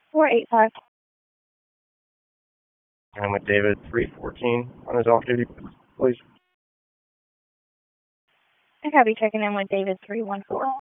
485. I'm with David 314 on his off duty, please. I copy checking in with David 314.